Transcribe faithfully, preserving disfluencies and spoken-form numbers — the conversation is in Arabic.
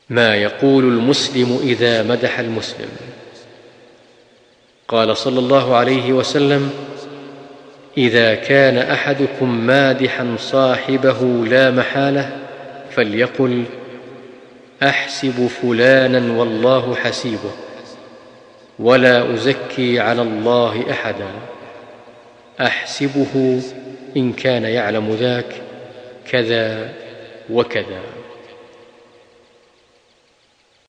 ما يقول المسلم إذا مدح المسلم. قال صلى الله عليه وسلم: إذا كان أحدكم مادحا صاحبه لا محالة فليقل: أحسب فلانا والله حسيبه، ولا أزكي على الله أحدا، أحسبه إن كان يعلم ذاك كذا وكذا.